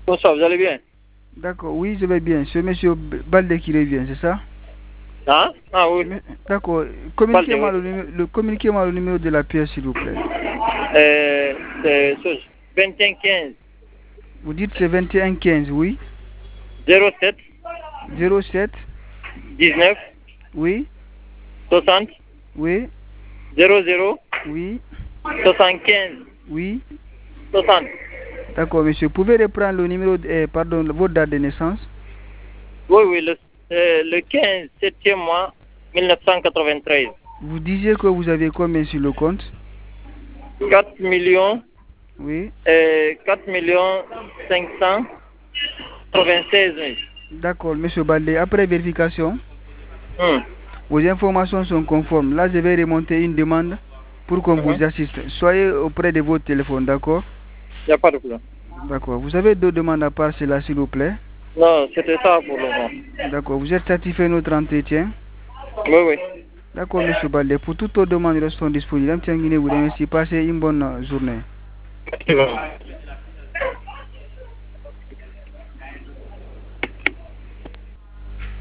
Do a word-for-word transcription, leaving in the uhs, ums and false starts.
Bonsoir, vous allez bien? D'accord, oui, je vais bien. C'est monsieur Balde qui revient, c'est ça? Hein? Ah oui. D'accord. Balde, Communiquez-moi le, oui. numé- le, communiquez-moi le numéro de la pièce, s'il vous plaît. Euh, c'est ce- vingt et un quinze Vous dites c'est vingt et un quinze, oui? zéro sept zéro sept, dix-neuf oui? soixante Oui? zéro zéro Oui? soixante-quinze Oui? soixante. D'accord, monsieur. Vous pouvez reprendre le numéro, de- eh, pardon, votre date de naissance? Oui, oui, le, euh, le quinze, septième mois, mille neuf cent quatre-vingt-treize. Vous disiez que vous avez combien sur le compte? quatre millions, Oui? euh, quatre millions cinq cent quatre-vingt-seize mille. D'accord, monsieur Balde. Après vérification, Hum, vos informations sont conformes. Là, je vais remonter une demande pour qu'on mhm. vous assiste. Soyez auprès de votre téléphone, d'accord? Il n'y a pas de problème. D'accord. Vous avez deux demandes à part cela, s'il vous plaît? Non, c'était ça pour le moment. D'accord. Vous êtes satisfait de notre entretien? Oui, oui. D'accord, monsieur Balde. Pour toutes vos demandes, elles sont disponibles. M. Nguine vous remercie. Passez une bonne journée. Merci, vraiment.